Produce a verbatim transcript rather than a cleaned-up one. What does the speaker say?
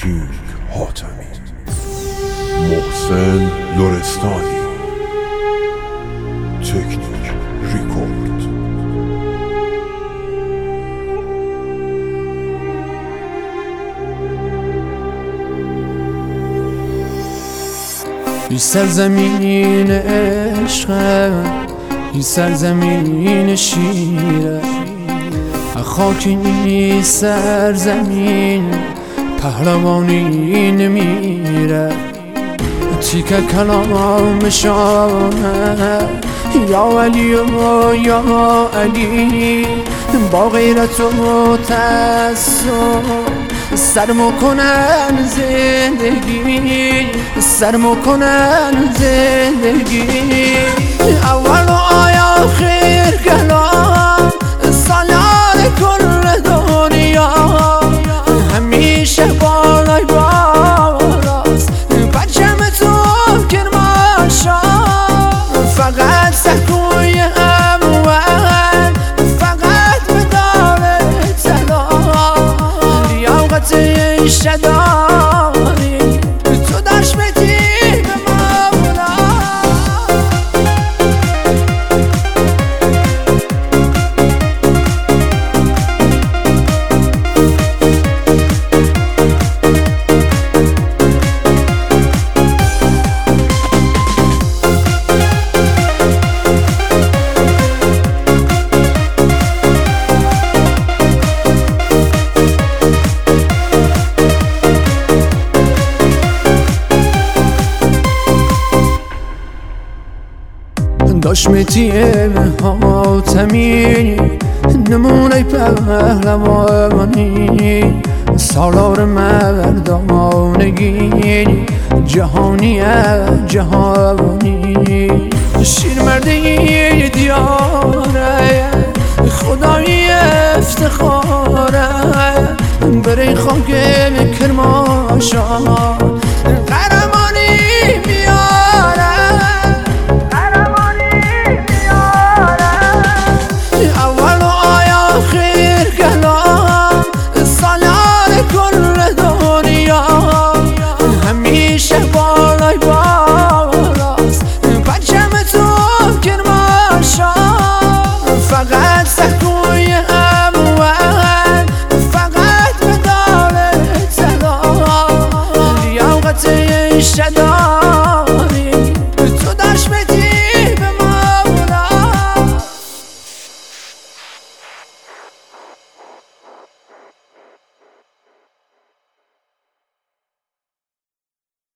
کینگ حاتمی، محسن لرستانی، تکنیک ریکورد. این سرزمین عشقه، این سرزمین شیره، خاک این سرزمین پهلوانی نمیره. تیکه کلام شانه یا علی و یا علی، با غیرت و تعصب سرمو کنن زندگی، سرمو کنن زندگی. اول و آخر کلام سالار کل دنیا، همیشه بالای بالاست پرچم تو کرمانشاه. فقط سکوی اموال، فقط مدار طلا، لیاقت عشق داری تو داشت بدی به مولا. داشمتی حاتمی، نمونه پهلوانی، سالار مردانگی، جهانی جهانی. شیرمردی دیاره، خدای افتخاره، برای خاک کرمانشاه